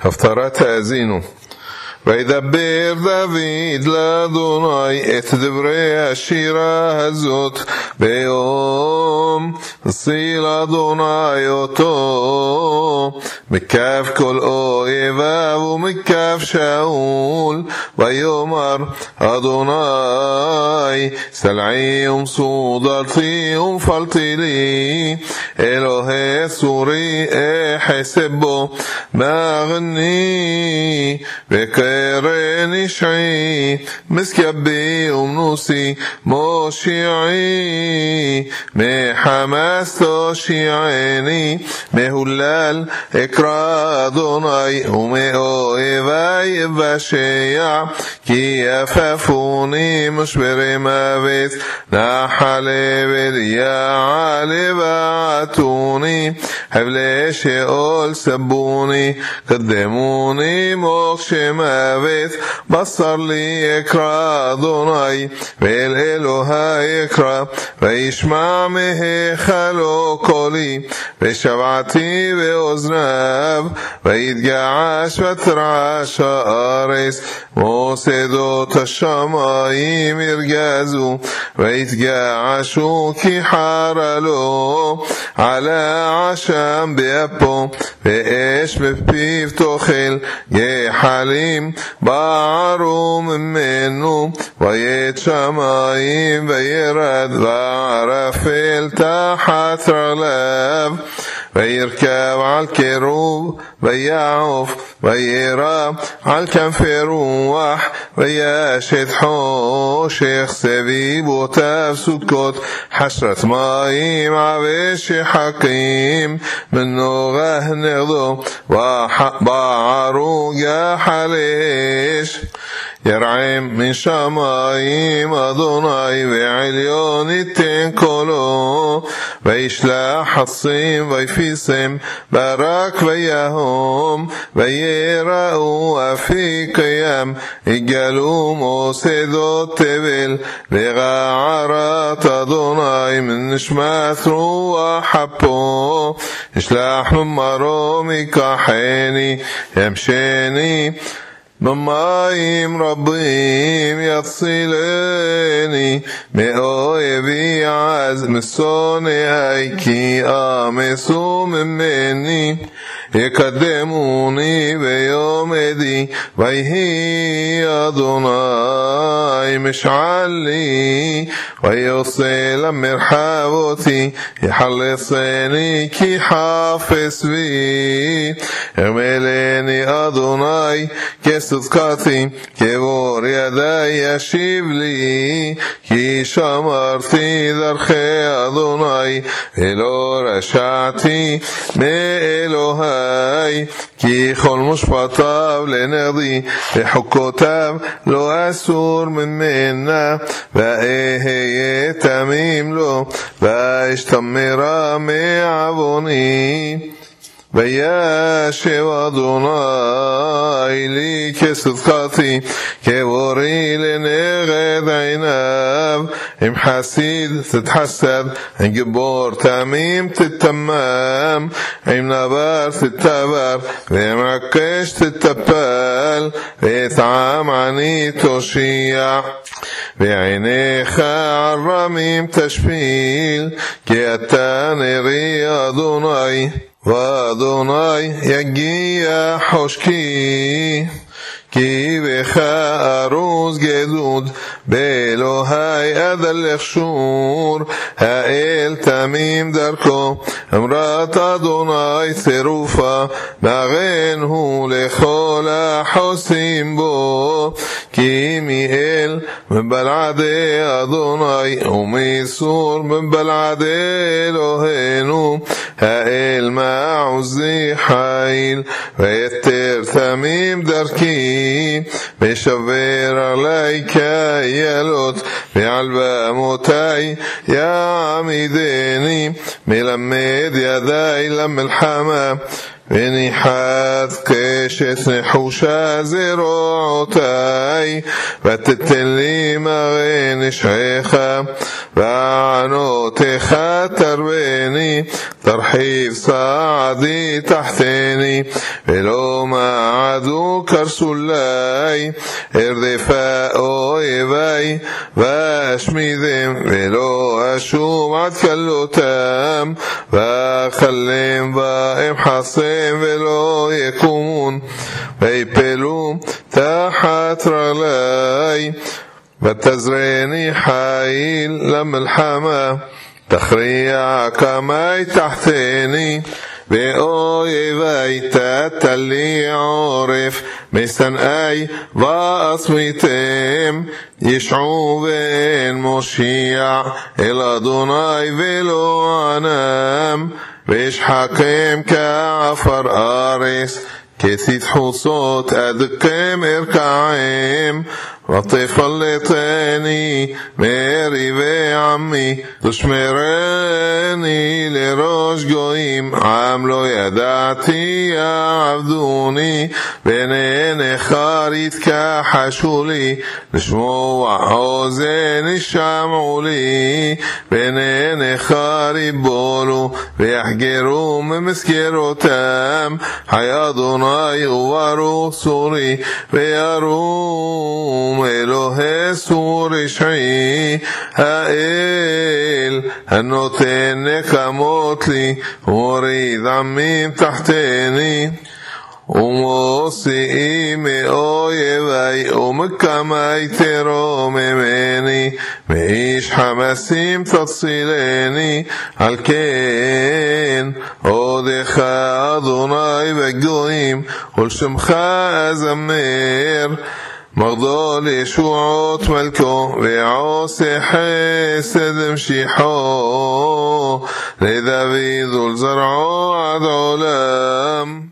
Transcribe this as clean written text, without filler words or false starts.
הפטרת האזינו. וידבר דוד לאדוני את דברי השירה הזאת ביום הציל אדוני אותו מכף כל אויביו ומכף שאול ויאמר אדוני סלעי ומסודרתי ומפלתי לי אלוהי צורי אחסב בו מגני וקרני שעי מסכבי ומנוסי מושיעי מחמאס תושיעני מהולל אקרא אדוני ומאויבי אבשע כי יפפוני משברי מוות נחלי וליעלי ועטוני חבלי שאול סבוני קדמוני מוקשי מוות בשר לי אקרא אדוני ואל אלוהי אקרא וישמע מהיכלו קולי ושמעתי באוזניו ויתגעש ותרעש הארץ מוסדות השמיים ירגזו ויתגעשו כי חרה לו עלה עשם באפו ואש בפיו תאכל גחלים בערו ממנו ויית שמיים וירד וערפל תחת רגליו וירכב על קירוב ויעוף וירא על כנפי רוח וישת חושך סביבותיו סוכות חשרת מים עבש חכים מנוגה נגדו בערו גחלש ירעם מן שמיים אדוני ועליון ייתן קולו וישלח חצים ויפיסם ברק ויהום ויראו אפיק ים יגלו מוסדות תבל וגערת אדוני מן נשמת רוח אפו ישלח ממרו מקחני ימשני במים רבים יצילני מאויבי עז משונאי כי אמסו ממני יקדמוני ביומדי ויהי אדוני משעלי ויוצא למרחבותי יחלצני כי חפש בי ירמלני אדוני כצדקתי כבור ידי ישיב לי כי שמרתי דרכי אדוני ולא רשעתי מאלוהי כי כל משפטיו לנגדי וחוקותיו לא אסור ממנה ואהיה תמים לו ואשתמרה מעווני וישב אדוני לי כצדקתי כבורי לנגד עיניו אם חסיד תתחסד אם גיבור תמים תתמם אם נבר תתבר ואם עקש תטפל ויתעם עני תושיע ועיניך על רמים תשפיל כי אתה נרי אדוני ואדוני יגיע חושקי כי בך ארוז גדוד באלוהי אדלך שור האל תמים דרכו אמרת אדוני צירופה מגן הוא לכל החוסים בו כי מאל מבלעדי אדוני ומסור מבלעדי אלוהינו האל מעוזי חיל ויתר תמים דרכי ושבר עלי כאיילות ועל במותי יעמידני מלמד ידי למלחמה וניחת קשת נחושה זרועותי ותתן לי מראה נשעך וענותך תרבני תרחיב סעדי תחתני ולא ירעדו קרסולי, ארדפה אויבי ואשמידם, ולא אשוב עד כלותם, ואכלם ואמחסם ולא יקומון, ויפלו תחת רגלי, ותזרני חיל למלחמה, תכריע קמי תחתני, ואויבי תתלי עורף, משנאי ואסמיתם, ישעו ואין מושיע, אל אדוני ולא ענם, וישחקם כעפר ארץ, כתית חוצות אדקם ארכעם, ותפלטני מריבי עמי, תשמרני לראש גויים, עם לא ידעתי יעבדוני, בעיניך יתכחשו לי, לשמוע אוזן ישמעו לי, בעיניך יבולו ויחגרו ממסגרותם, חי אדוני וברוך צורי, וירום אלוהי צור רשעי, האל הנותן נקמות לי, ומוריד עמים תחתני, ומוציאי מאויבי, ומקמי תרוממני, מאיש חמסים תצילני, על כן עודך אדוני בגויים, ולשמך אזמר, מגדול ישועות מלכו, ועושה חסד המשיחו, לדוד ולזרעו עד עולם.